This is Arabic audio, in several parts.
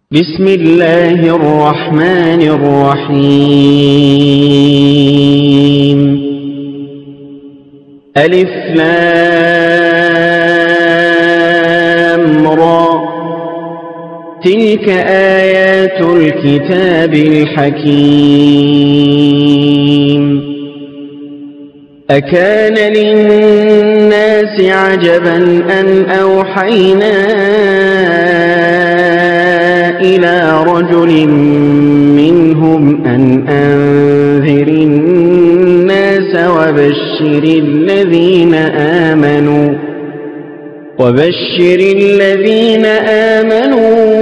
بسم الله الرحمن الرحيم ألف لام را تلك آيات الكتاب الحكيم أكان للناس عجبا أن أوحينا إلى رجل منهم أن أنذر الناس وبشر الذين آمنوا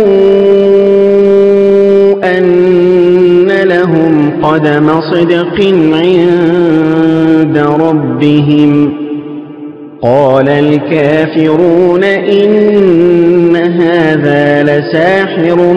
أن لهم قدم صدق عند ربهم قال الكافرون إن هذا لساحر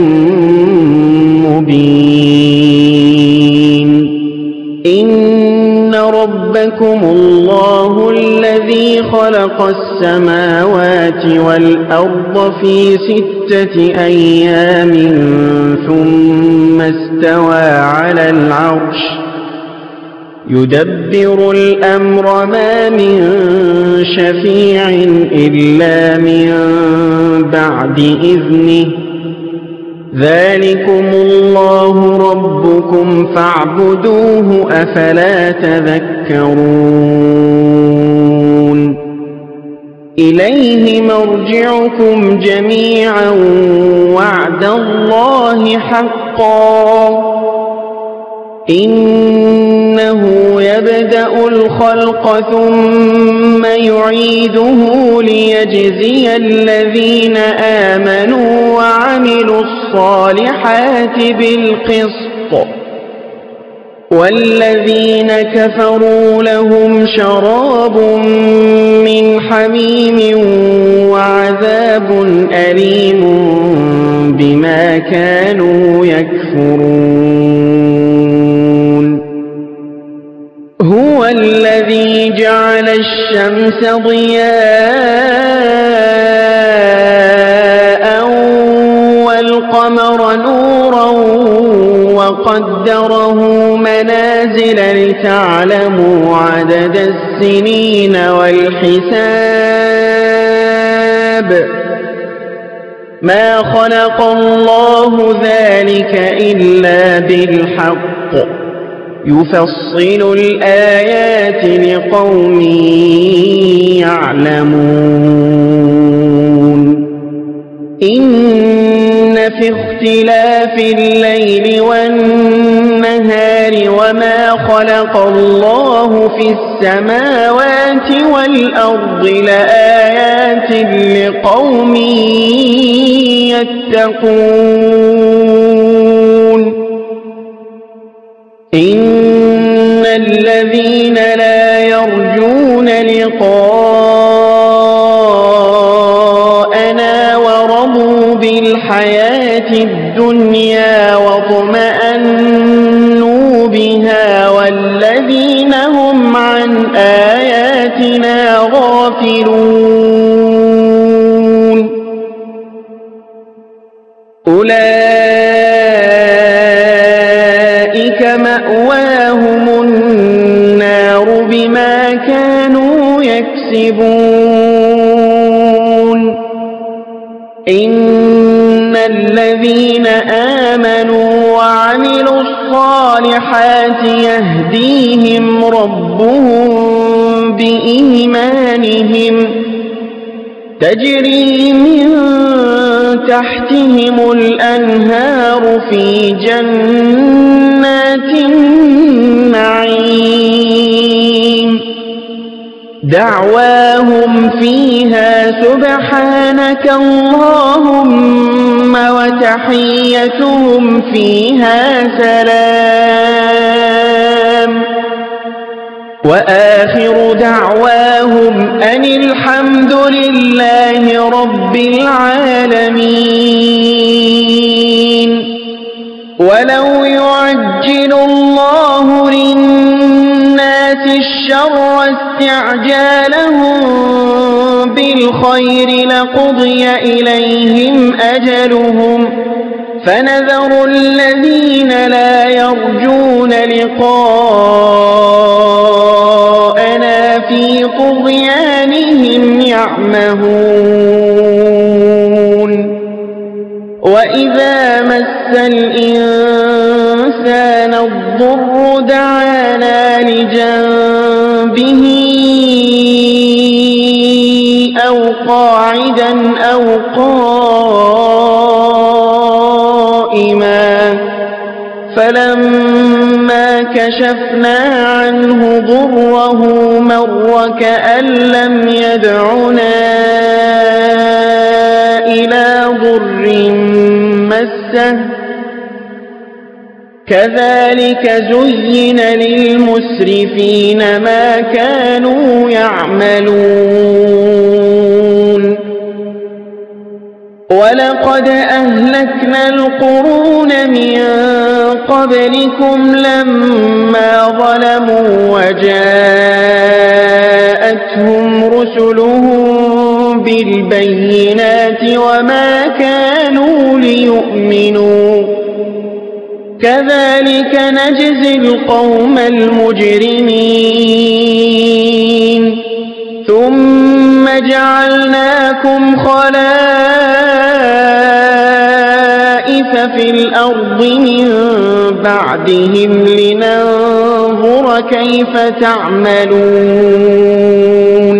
مبين إن ربكم الله الذي خلق السماوات والأرض في 6 أيام ثم استوى على العرش يدبر الأمر ما من شفيع إلا من بعد إذنه ذلكم الله ربكم فاعبدوه أفلا تذكرون إليه مرجعكم جميعا وعد الله حقا إنه يبدأ الخلق ثم يعيده ليجزي الذين آمنوا وعملوا الصالحات بالقسط والذين كفروا لهم شراب من حميم وعذاب أليم بما كانوا يكفرون هو الذي جعل الشمس ضياء والقمر نورا وقدره منازل لتعلموا عدد السنين والحساب ما خلق الله ذلك إلا بالحق يفصل الآيات لقوم يعلمون إن في اختلاف الليل والنهار وما خلق الله في السماوات والأرض لآيات لقوم يتقون إن الذين لا يرجون لقاءنا ورضوا بالحياة الدنيا واطمأنوا بها والذين هم عن آياتنا غافلون أولئك مأواهم النار بما كانوا يكسبون إن الذين آمنوا وعملوا الصالحات يهديهم ربهم بإيمانهم تجري من تحتهم الأنهار في جنات النعيم دعواهم فيها سبحانك اللهم وتحيتهم فيها سلام وآخر دعواهم أن الحمد لله رب العالمين ولو يعجل الله للناس الشر استعجالهم بالخير لقضي إليهم أجلهم فنذر الذين لا يرجون لقاءنا في طغيانهم يعمهون وإذا مس الإنسان الضر دعانا لجنبه أو قاعدا أو قائما فلما كشفنا عنه ضره مر كأن لم يدعنا إلى ضر مسه كذلك زين للمسرفين ما كانوا يعملون ولقد أهلكنا القرون من قبلكم لما ظلموا وجاءتهم رسلهم بالبينات وما كانوا ليؤمنوا كذلك نجزي القوم المجرمين ثم جعلناكم خلائف في الأرض من بعدهم لننظر كيف تعملون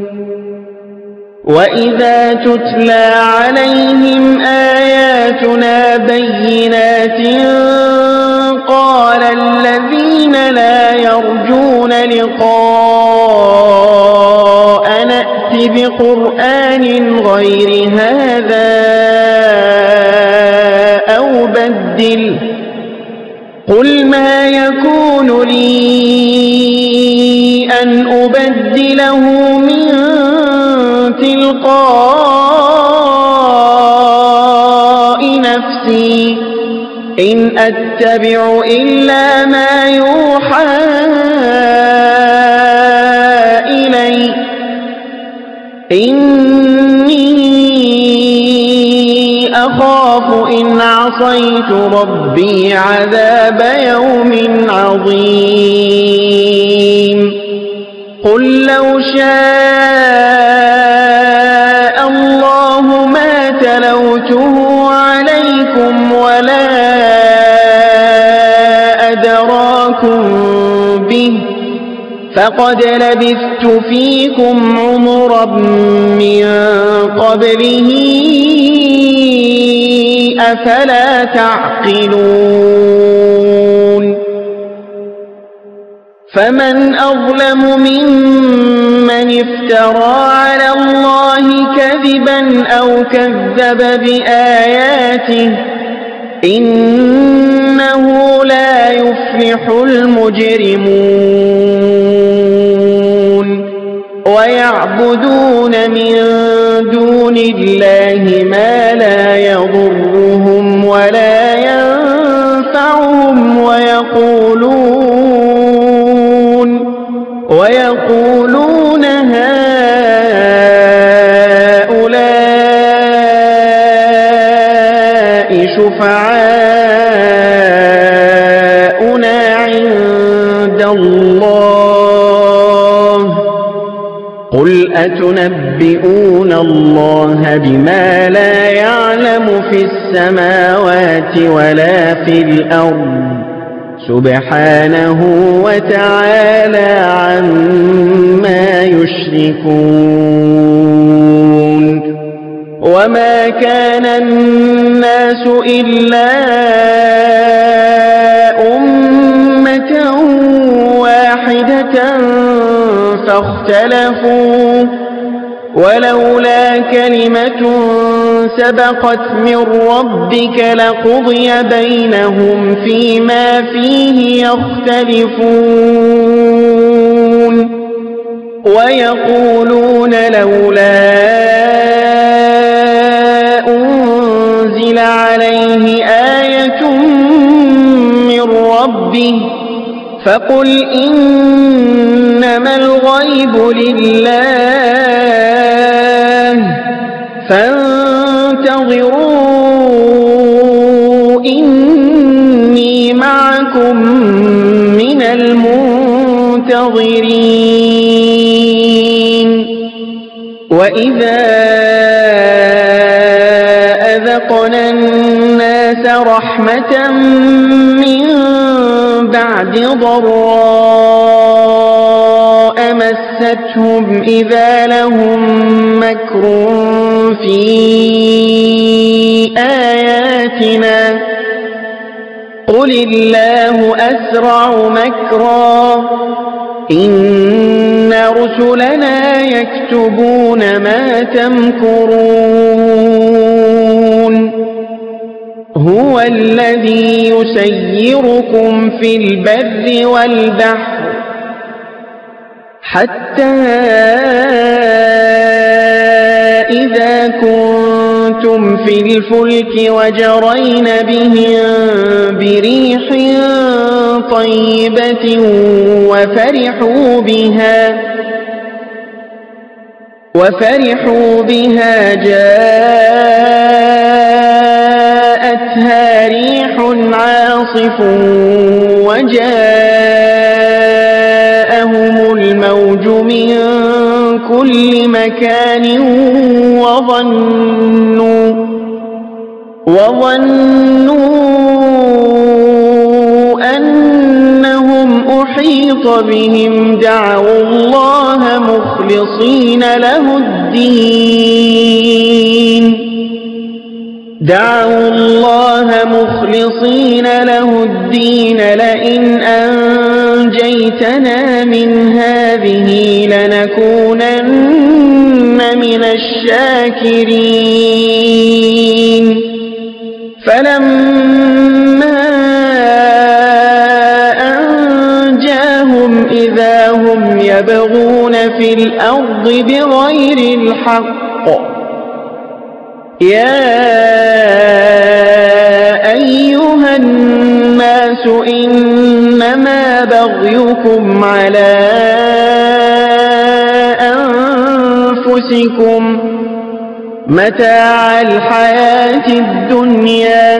وإذا تتلى عليهم آياتنا بينات قال الذين لا يرجون لقاءنا ائت بقرآن غير هذا أو بدله قل ما يكون لي أن أبدله من تلقاء نفسي إن أتبع إلا ما يوحى إلي إني أخاف إن عصيت ربي عذاب يوم عظيم قل لو شاء الله ما تلوته عليكم ولا أدراكم به فقد لبثت فيكم عمرا من قبله أفلا تعقلون فمن أظلم ممن افترى على الله كذبا أو كذب بآياته إنه لا يفلح المجرمون ويعبدون من دون الله ما لا يضرهم ولا ينفعهم ويقولون هؤلاء شفعاؤنا عند الله قل أتنبئون الله بما لا يعلم في السماوات ولا في الأرض سبحانه وتعالى عما يشركون وما كان الناس إلا أمة واحدة فاختلفوا ولولا كلمة سبقت من ربك لقضي بينهم فيما فيه يختلفون ويقولون لولا أنزل عليه آية من ربه فقل إنما الغيب لله فانتظروا إني معكم من المنتظرين وإذا أذقنا الناس رحمة من بعد ضراء مستهم إذا لهم مكر في آياتنا قل الله أسرع مكرا إن رسلنا يكتبون ما تمكرون هو الذي يسيركم في البر والبحر حتى إذا كنتم في الفلك وجرين بهم بريح طيبة وفرحوا بها جاءتها ريح عاصف وجاءهم الموج من كل مكان وظنوا أنهم أحيط بهم دعوا الله مخلصين له الدين لئن أنجيتنا من هذه لنكونن من الشاكرين فلما أنجاهم إذا هم يبغون في الأرض بغير الحق يا أيها الناس إنما بغيكم على أنفسكم متاع الحياة الدنيا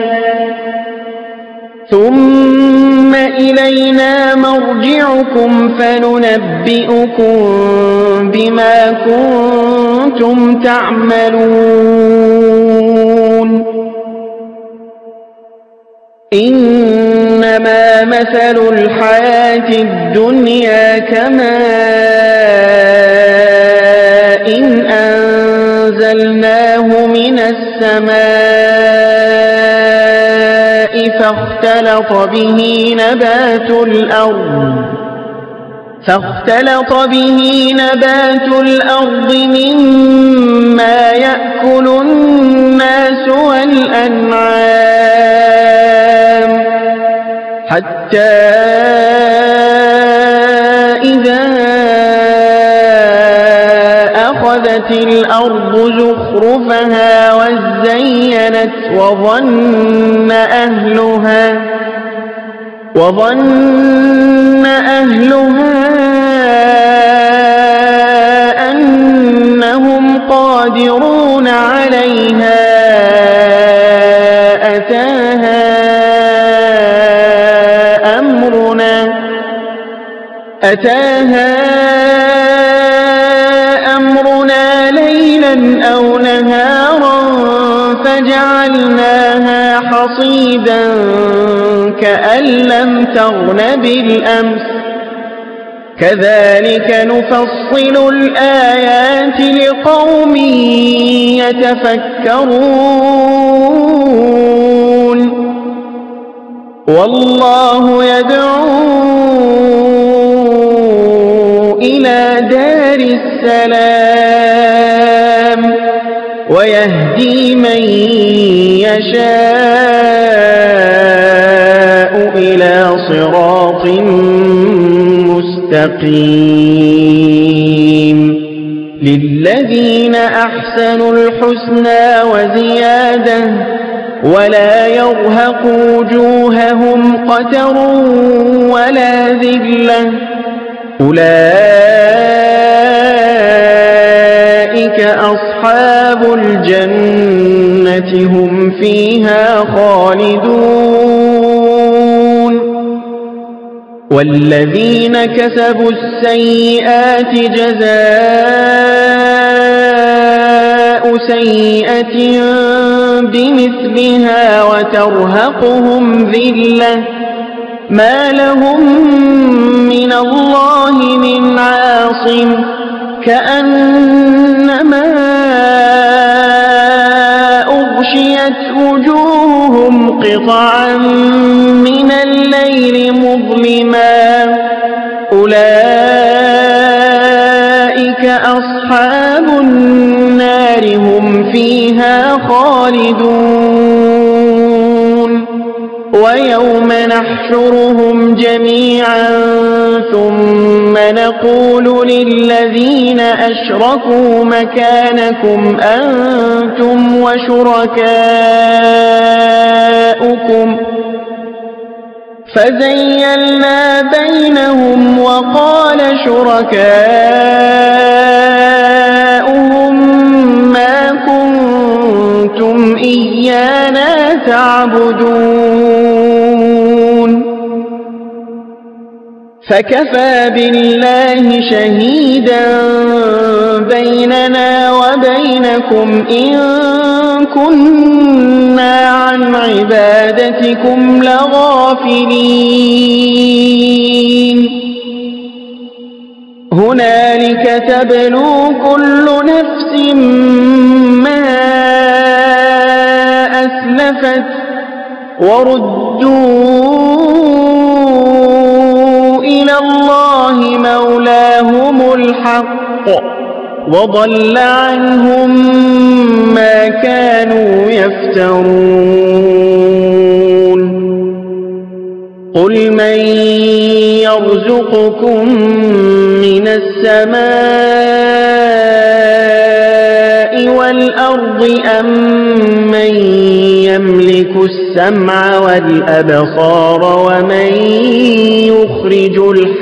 ثم إلينا مرجعكم فننبئكم بما كنتم تعملون إنما مثل الحياة الدنيا كماء إن أنزلناه من السماء فاختلط به نبات الأرض مما يأكل الناس والأنعام حتى إذا أخذت الأرض زخرفها وزينت وظن أهلها أنهم قادرون عليها أتاها أمرنا ليلا أو نهارا فجعلناها حصيدا كأن لم تغن بالأمس كذلك نفصل الآيات لقوم يتفكرون والله يدعو إلى دار السلام ويهدي من يشاء إلى صراط مستقيم للذين أحسنوا الحسنى وزيادة ولا يرهق وجوههم قتر ولا ذلة أولئك أصحاب الجنة هم فيها خالدون والذين كسبوا السيئات جزاء سيئة بمثلها وترهقهم ذلة ما لهم من الله من عاصم كأنما أغشيت وجوههم قطعا من الليل مظلما أولئك أصحاب النار هم فيها خالدون ويوم نحشرهم جميعا ثم نقول للذين أشركوا مكانكم أنتم وشركاؤكم فزيلنا بينهم وقال شركاؤهم ما كنتم إيانا تعبدون فكفى بالله شهيدا بيننا وبينكم إن كنا عن عبادتكم لغافلين هنالك تبلو كل نفس ما أسلفت وردوا إلى الله مولاهم الحق وضل عنهم ما كانوا يفترون قل من يرزقكم من السماء والأرض أم من يملك السمع والأبصار ومن يخرج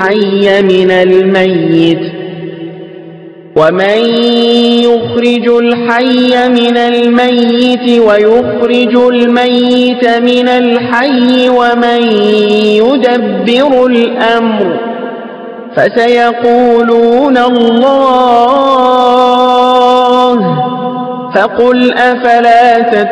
الحي من الميت ويخرج الميت من الحي ومن يدبر الأمر فسيقولون الله فقل أفلا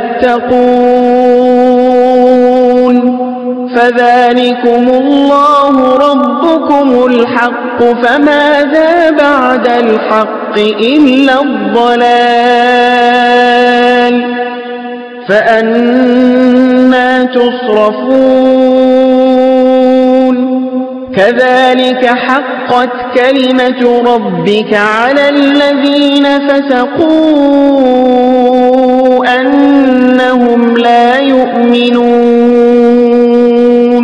تتقون فذلكم الله ربكم الحق فماذا بعد الحق إلا الضلال فأنى تصرفون كذلك حقت كلمة ربك على الذين فسقوا أنهم لا يؤمنون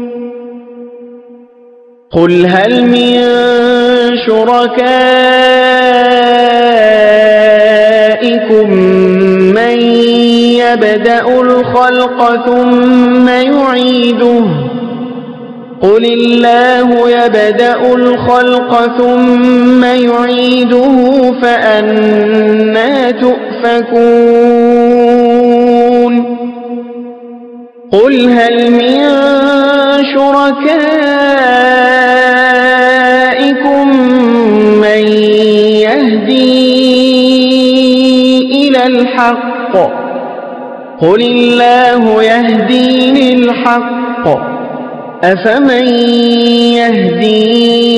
قل هل من شركائكم من يبدأ الخلق ثم يعيده قل الله يبدأ الخلق ثم يعيده فأنى تؤفكون قل هل من شركائكم من يهدي إلى الحق قل الله يهدي للحق أفمن يهدي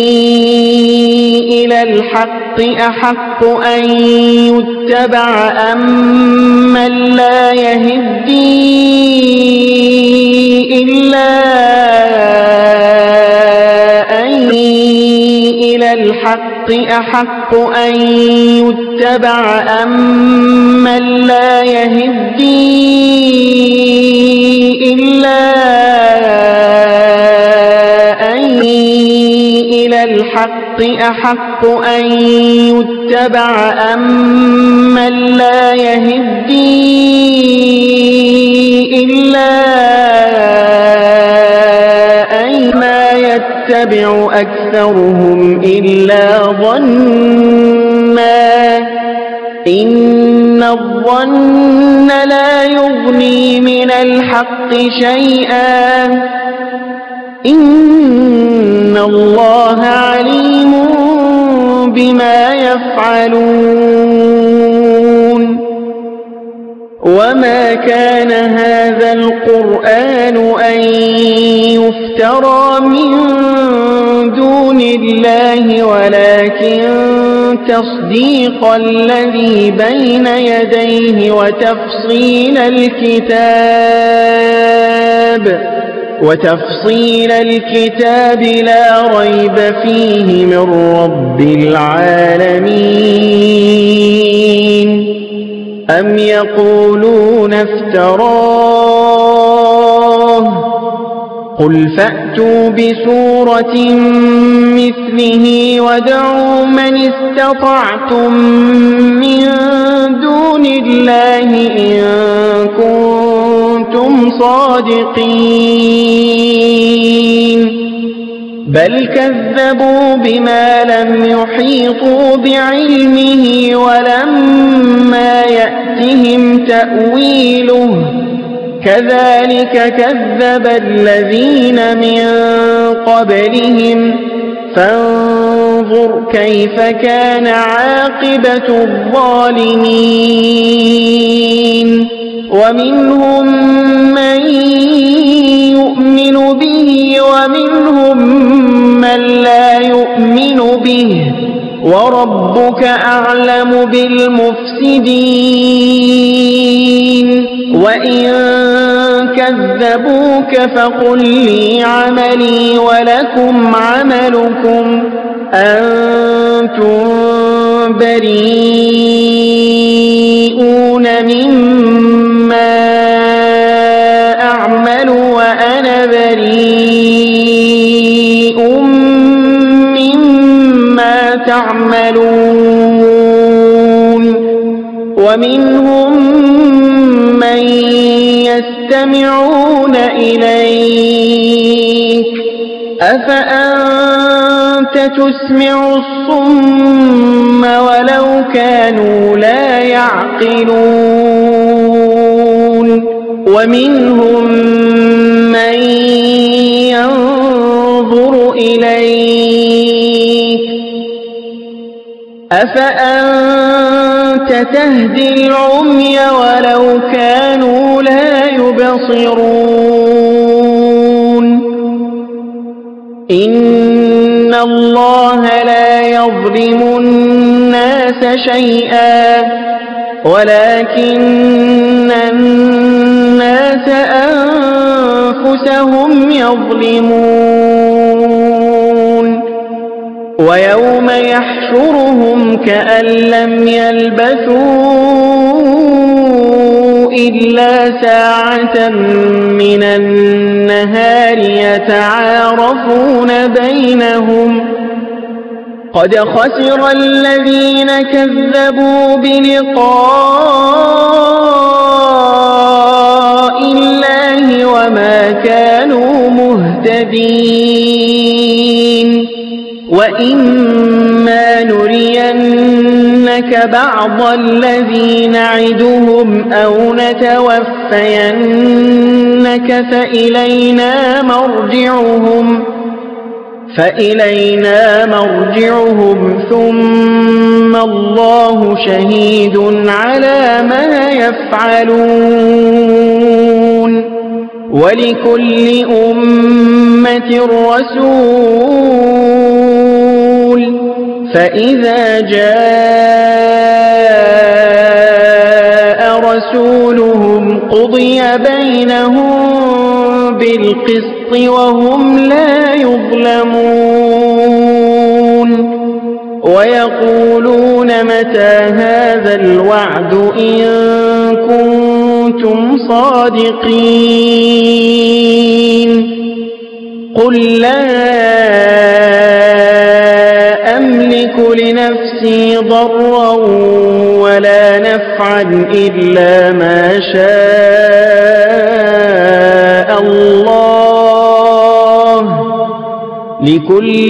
إلى الحق أحق أن يتبع أم من لا يهدي إلا أن إلى الحق أحق أن يتبع أم من لا يهدي إلا الحق أحق أن يتبع أم من لا يهدي إلا أن ما يتبع أكثرهم إلا ظنا إن الظن لا يغني من الحق شيئا إن الله عليم بما يفعلون وما كان هذا القرآن أن يفترى من دون الله ولكن تصديق الذي بين يديه وتفصيل الكتاب لا ريب فيه من رب العالمين أم يقولون افتراه قل فأتوا بسورة مثله وادعوا من استطعتم من دون الله إن كنتم صادقين بل كذبوا بما لم يحيطوا بعلمه ولما يأتهم تأويله كذلك كذب الذين من قبلهم فانظر كيف كان عاقبة الظالمين ومنهم من يؤمن به ومنهم من لا يؤمن به وربك أعلم بالمفسدين وإن كذبوك فقل لي عملي ولكم عملكم أنتم بريئون مما أعمل وأنا بريء مما تعملون ومنهم من يستمعون إليك أفأنت تسمع الصم ولو كانوا لا يعقلون ومنهم من ينظر إليك أفأنت تهدي العمي ولو كانوا لا يبصرون إن الله لا يظلم الناس شيئا ولكن الناس أنفسهم يظلمون ويوم يحشرهم كأن لم يلبثوا إلا ساعة من النهار يتعارفون بينهم قد خسر الذين كذبوا بلقاء الله وما كانوا مهتدين وإما نرينك بعض الذي نعدهم أو نتوفينك فإلينا مرجعهم ثم الله شهيد على ما يفعلون ولكل أمة رسول فإذا جاء رسولهم قضي بينهم بالقسط وهم لا يظلمون ويقولون متى هذا الوعد إن كنتم صادقين قل لا أملك لنفسي ضرا ولا نفعا إلا ما شاء الله لكل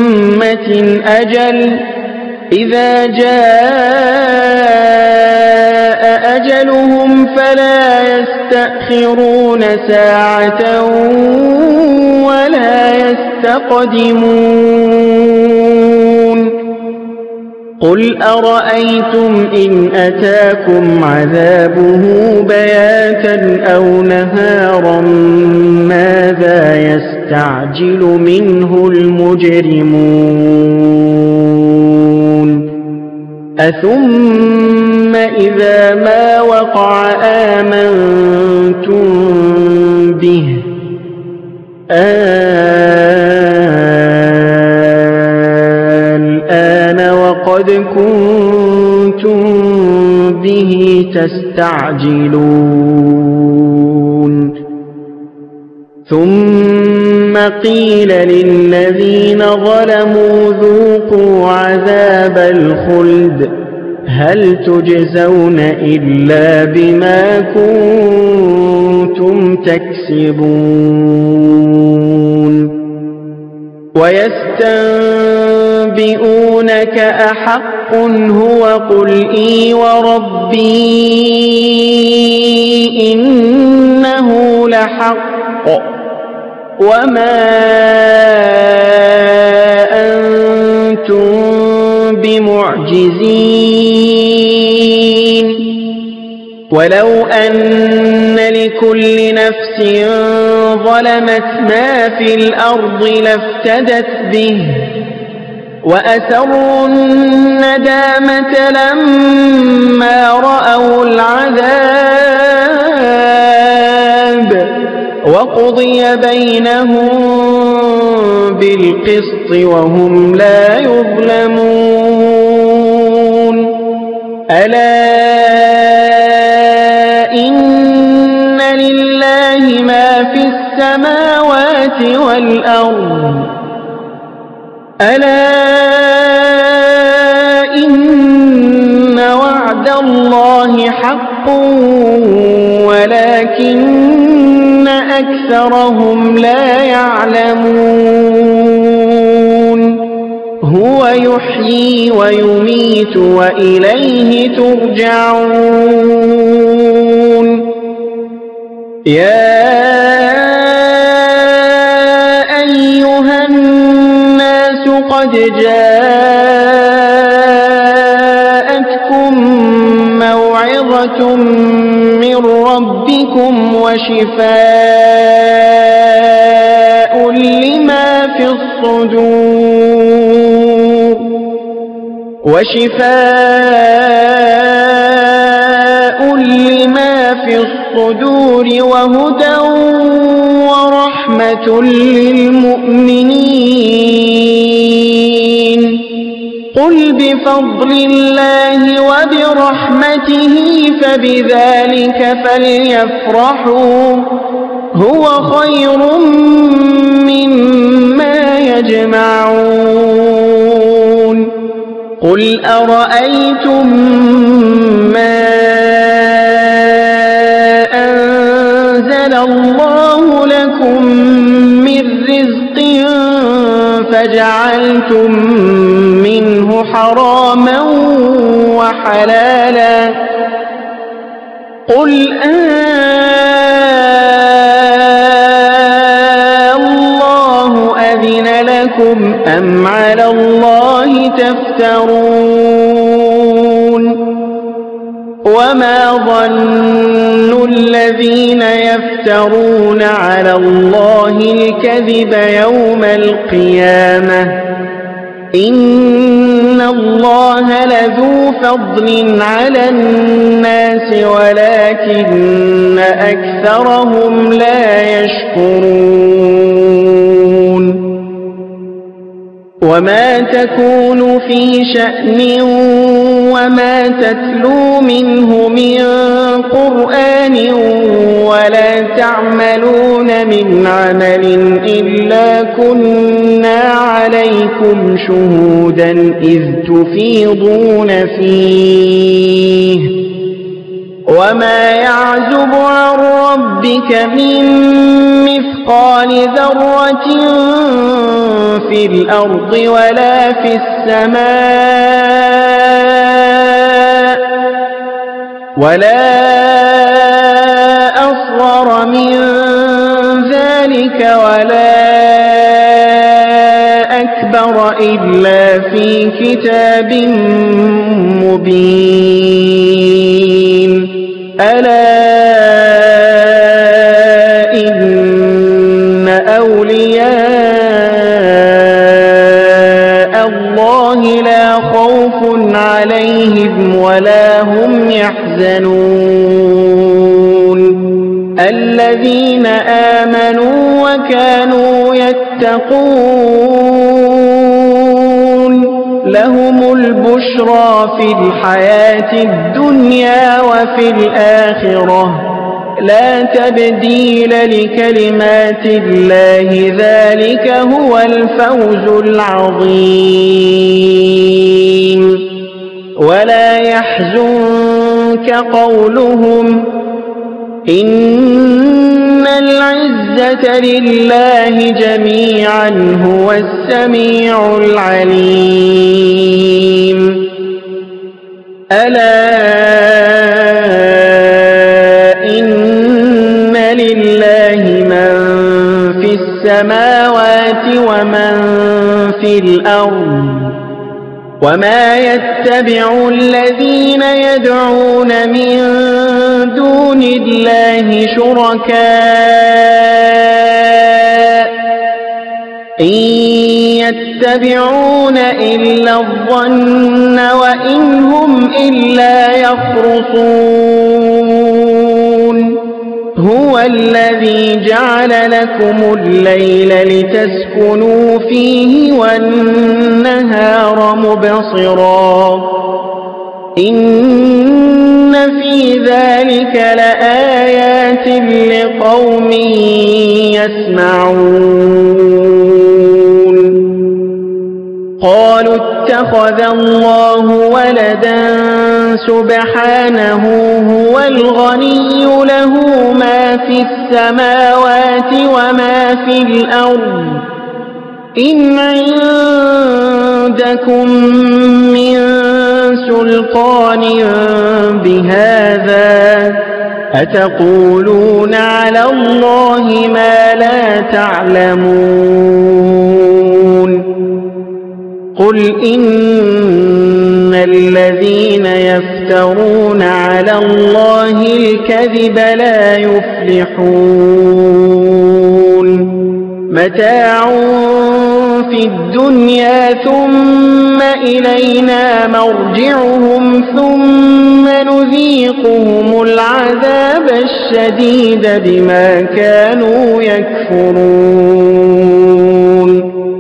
أمة أجل إذا جاء أجلهم فلا يستأخرون ساعة ولا يستقدمون قل أرأيتم إن أتاكم عذابه بياتا أو نهارا ماذا يستعجل منه المجرمون أثم إذا ما وقع آمنتم به الآن وقد كنتم به تستعجلون ثم قيل للذين ظلموا ذوقوا عذاب الخلد هل تجزون إلا بما كنتم تكسبون ويستنبئونك أحق هو قل إي وربي إنه لحق وما أنتم بمعجزين ولو أن لكل نفس ظلمت ما في الأرض لافتدت به وأسروا الندامة لما رأوا العذاب وقضي بينهم بالقسط وهم لا يظلمون ألا إن لله ما في السماوات والأرض ألا إن وعد الله حق ولكن أكثرهم لا يعلمون هو يحيي ويميت وإليه ترجعون يا أيها الناس قد جاءتكم موعظة من ربكم وشفاء لما في الصدور وهدى ورحمة للمؤمنين قل بفضل الله وبرحمته فبذلك فليفرحوا هو خير مما يجمعون قل أرأيتم ما أنزل الله لكم من رزق فجعلتم منه حراما وحلالا قل الله أذن لكم أم على الله تفترون وما ظن الذين يفترون على الله الكذب يوم القيامة إن الله لذو فضل على الناس ولكن أكثرهم لا يشكرون وما تكون في شأن وما تتلو منه من قرآن ولا تعملون من عمل إلا كنا عليكم شهودا إذ تفيضون فيه وما يعزب عن ربك من مثقال ذرة في الأرض ولا في السماء ولا أصغر من ذلك ولا أكبر إلا في كتاب مبين ألا إن أولياء الله لا خوف عليهم ولا هم يحزنون الذين آمنوا وكانوا يتقون لهم البشرى في الحياة الدنيا وفي الآخرة لا تبديل لكلمات الله ذلك هو الفوز العظيم ولا يحزنك قولهم إن العزة لله جميعا هو السميع العليم ألا إن لله من في السماوات ومن في الأرض وما يتبع الذين يدعون من دون الله شركاء إن يتبعون إلا الظن وإن هم إلا يخرصون هو الذي جعل لكم الليل لتسكنوا فيه والنهار مبصرا إن في ذلك لآيات لقوم يسمعون قالوا اتخذ الله ولدا سبحانه هو الغني له ما في السماوات وما في الأرض إن عندكم من سلطان بهذا أتقولون على الله ما لا تعلمون قل إن الذين يفترون على الله الكذب لا يفلحون متاع في الدنيا ثم إلينا مرجعهم ثم نذيقهم العذاب الشديد بما كانوا يكفرون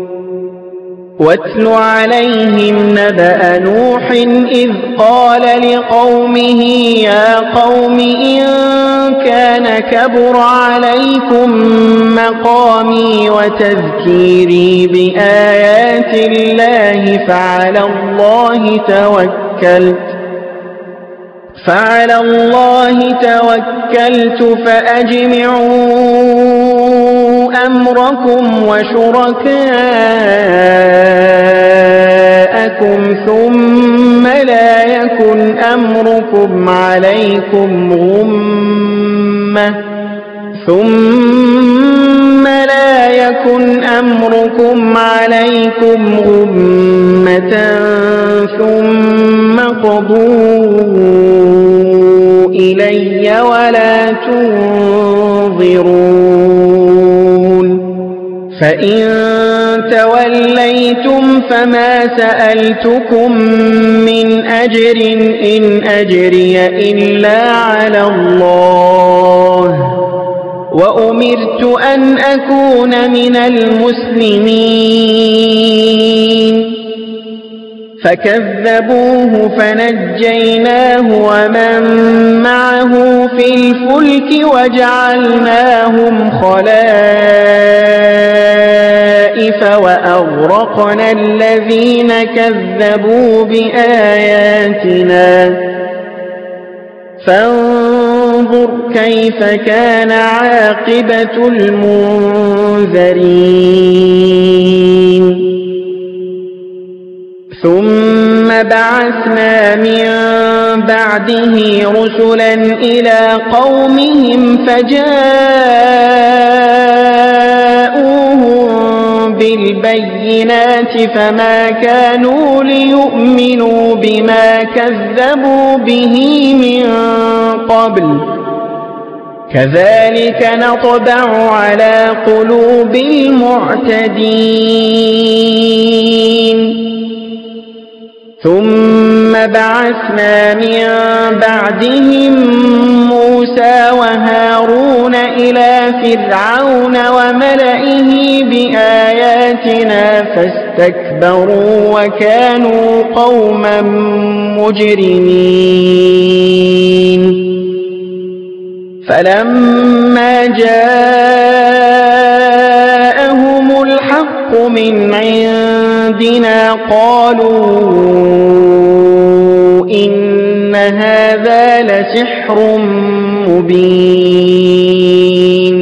واتل عليهم نبأ نوح إذ قال لقومه يا قوم إن كان كبر عليكم مقامي وتذكيري بآيات الله فعلى الله توكلت فأجمعوا أمركم وشركاءكم ثم لا يكن أمركم عليكم غمة ثم قضوا إلي ولا تنظرون فإن توليتم فما سألتكم من أجر إن أجري إلا على الله وأمرت أن أكون من المسلمين فكذبوه فنجيناه ومن معه في الفلك وجعلناهم خلائف وأغرقنا الذين كذبوا بآياتنا فانظر كيف كان عاقبة المنذرين ثم بعثنا من بعده رسلا إلى قومهم فجاءوهم بالبينات فما كانوا ليؤمنوا بما كذبوا به من قبل كذلك نطبع على قلوب المعتدين ثم بعثنا من بعدهم موسى وهارون إلى فرعون وملئه بآياتنا فاستكبروا وكانوا قوما مجرمين فلما جاءهم الحق من عندنا قالوا إن هذا لسحر مبين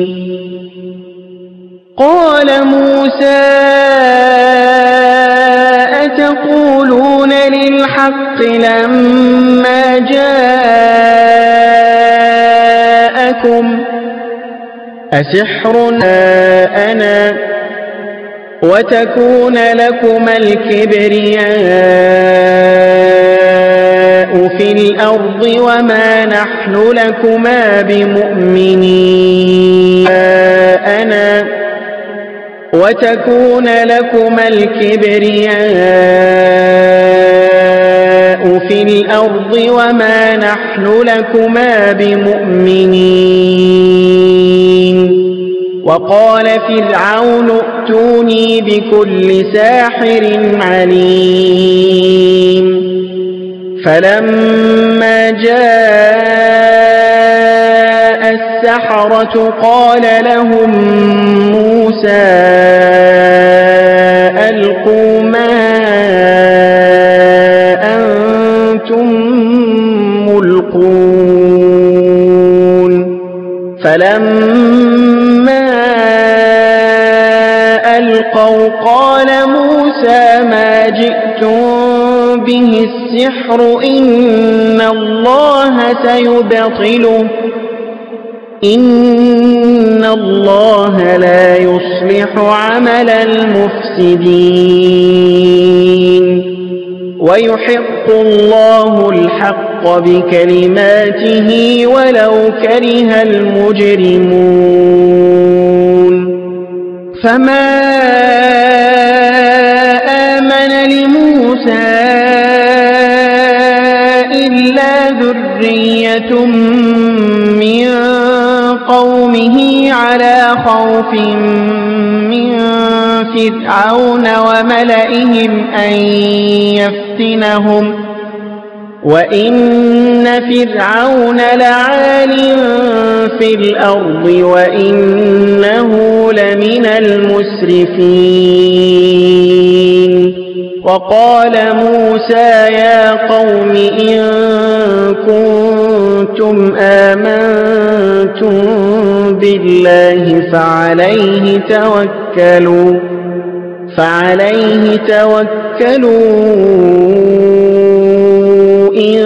قال موسى أتقولون للحق لما جاءكم أسحر أنا وتكون لكما الكبرياء في الأرض وما نحن لكما بمؤمنين وتكون لكما الكبرياء في الأرض وما نحن لكما بمؤمنين وقال فرعون ائتوني بكل ساحر عليم فلما جاء السحرة قال لهم موسى ألقوا ما أنتم ملقون فلما ألقوا قال موسى ما جئتم به السحر إن الله سيبطله إن الله لا يصلح عمل المفسدين ويحق الله الحق بكلماته ولو كره المجرمون فما آمن لموسى إلا ذرية من قومه على خوف من فرعون وملئهم أن يفتنهم وإن فرعون لعال في الأرض وإنه لمن المسرفين وقال موسى يا قوم إن كنتم آمنتم بالله فعليه توكلوا إن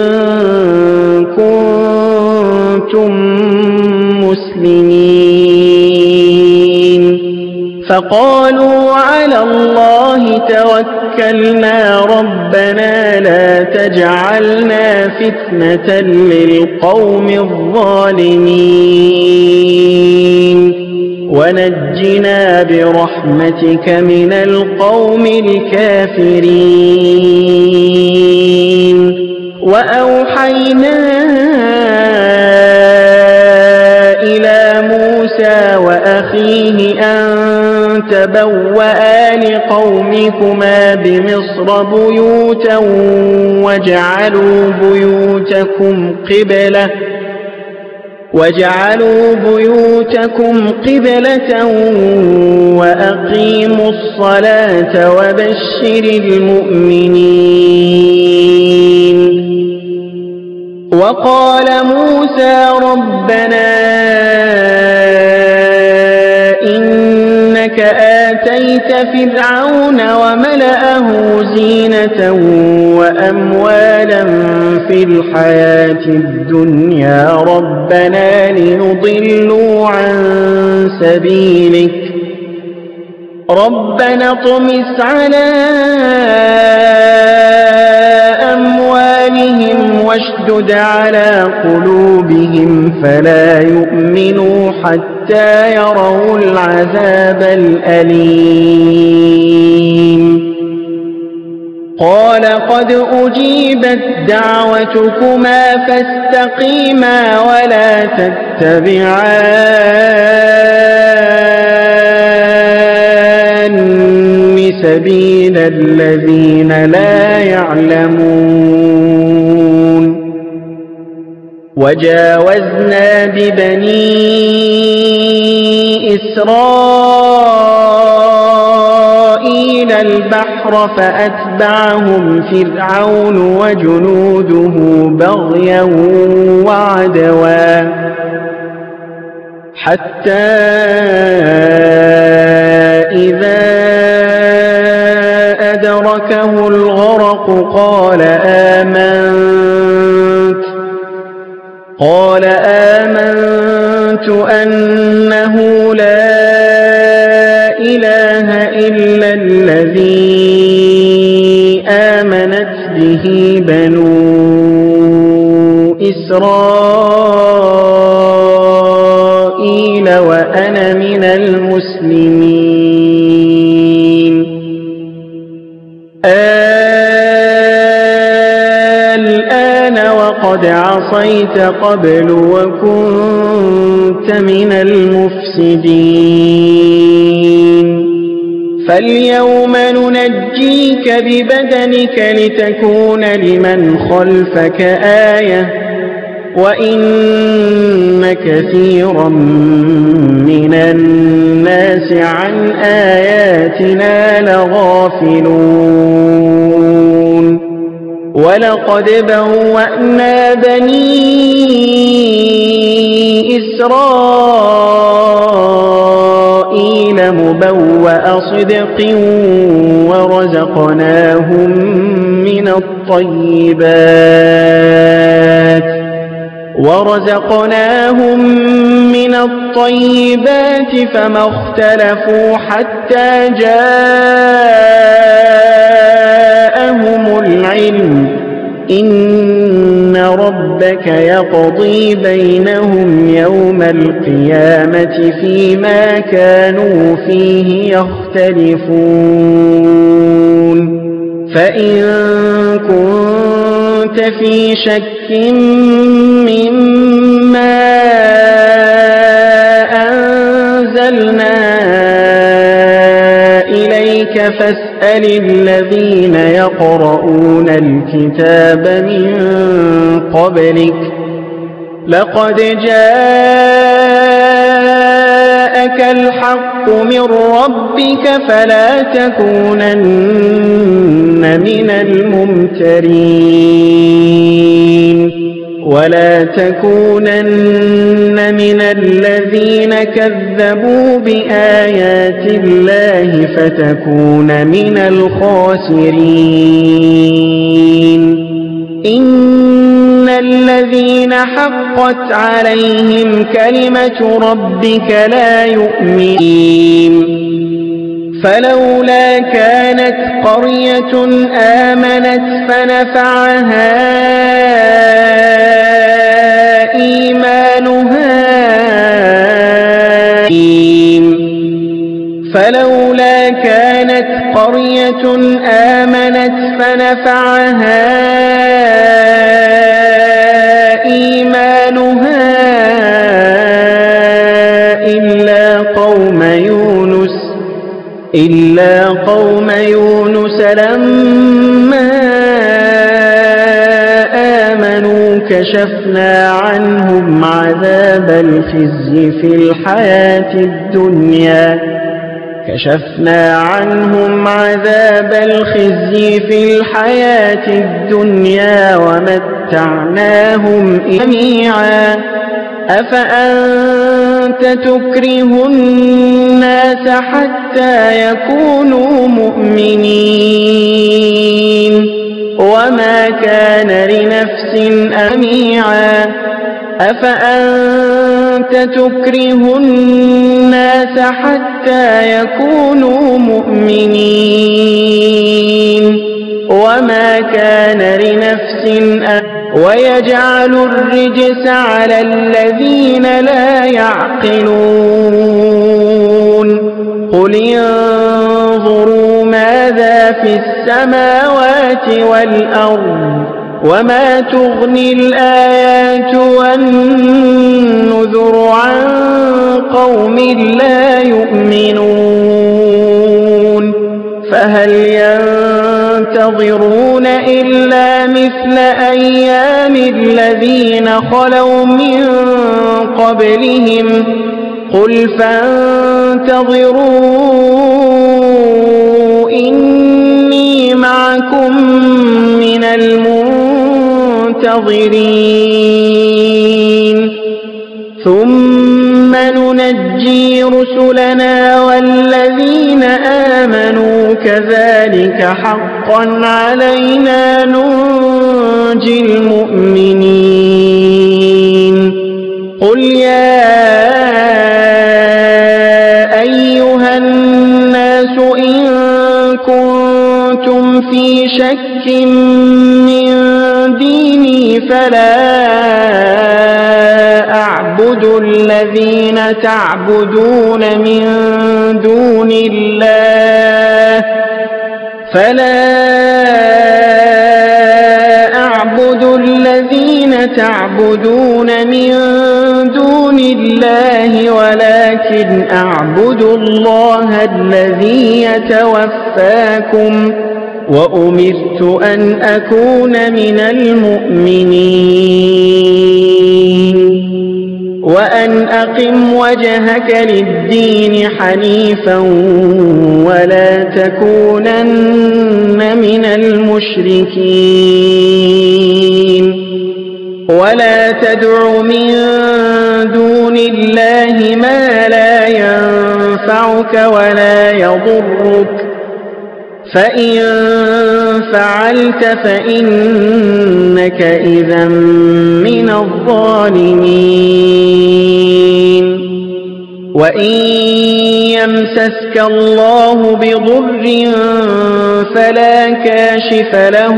كنتم مسلمين فقالوا على الله توكلنا ربنا لا تجعلنا فتنة للقوم الظالمين ونجنا برحمتك من القوم الكافرين وأوحينا إلى موسى وأخيه أن تبوأ لقومكما بمصر بيوتا واجعلوا بيوتكم قبلة وأقيموا الصلاة وبشر المؤمنين وقال موسى ربنا إنك آتيت فرعون وملأه زينة وأموالا في الحياة الدنيا ربنا ليضلوا عن سبيلك ربنا اطمس على أموالهم واشدد على قلوبهم فلا يؤمنوا حتى يروا العذاب الأليم قال قد أجيبت دعوتكما فاستقيما ولا تتبعان سبيل الذين لا يعلمون وجاوزنا ببني إسرائيل البحر فأتبعهم فرعون وجنوده بغيا وعدوا حتى إذا أدركه الغرق قال آمنت أنه لا إله إلا الذي آمنت به بنو إسرائيل وأنا من المسلمين الآن وقد عصيت قبل وكنت من المفسدين فاليوم ننجيك ببدنك لتكون لمن خلفك آية وإن كثيرا من الناس عن آياتنا لغافلون ولقد بوأنا بني إسرائيل مبوأ صدق ورزقناهم من الطيبات فما اختلفوا حتى جاءهم العلم إن ربك يقضي بينهم يوم القيامة فيما كانوا فيه يختلفون فإن كنت في شك مما أنزلنا إليك فاسأل الذين يقرؤون الكتاب من قبلك لقد جاءك الحق من ربك فلا تكونن من الممترين ولا تكونن من الذين كذبوا بآيات الله فتكون من الخاسرين إن الذين حقت عليهم كلمة ربك لا يؤمنون فلولا كانت قرية آمنت فنفعها إيمانها فلولا كانت قرية آمنت فنفعها إيمانها إلا قوم يونس لما آمنوا كشفنا عنهم عذاب الخزي في الحياة الدنيا ومتعناهم جميعا أفأنت تكره الناس حتى يكونوا مؤمنين وما كان لنفس أميعا أفأنت تكره الناس حتى يكونوا مؤمنين وما كان لنفس ويجعل الرجس على الذين لا يعقلون قل انظروا ماذا في السماوات والأرض وما تغني الآيات والنذر عن قوم لا يؤمنون فهل ينتظرون إلا مثل أيام الذين خلوا من قبلهم قل فانتظروا إني معكم من المنتظرين ثم ننجي رسلنا والذين آمنوا كذلك حقا علينا ننجي المؤمنين قل يا أيها الناس إن كنتم في شك من ديني فلا أعبد الذين تعبدون من دون الله ولكن أعبد الله الذي يتوفاكم وأمرت أن أكون من المؤمنين وأن أقم وجهك للدين حنيفا ولا تكونن من المشركين ولا تدع من دون الله ما لا ينفعك ولا يضرك فإن فعلت فإنك إذا من الظالمين وإن يمسسك الله بضر فلا كاشف له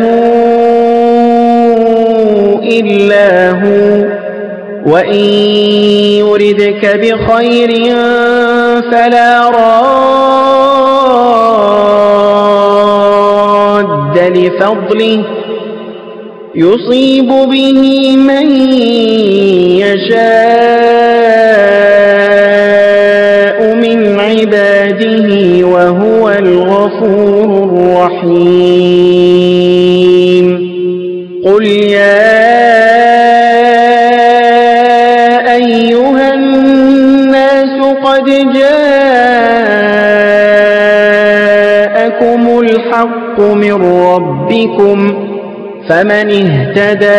إلا هو وإن يردك بخير فلا راد لفضله يصيب به من يشاء من عباده وهو الغفور الرحيم قل يا أيها الناس قد جاءكم الحق من ربكم فمن اهتدى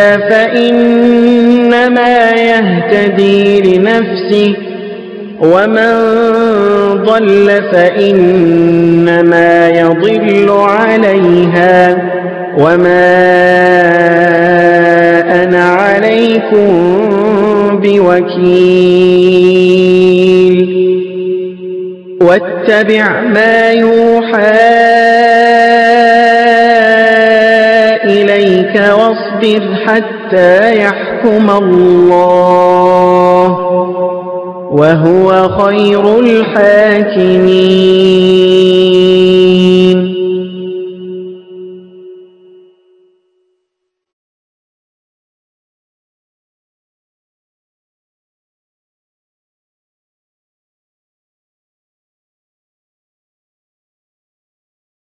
فإنما يهتدي لنفسه ومن ضل فإنما يضل عليها وما أنا عليكم بوكيل واتبع ما يوحى إليك واصبر حتى يحكم الله وهو خير الحاكمين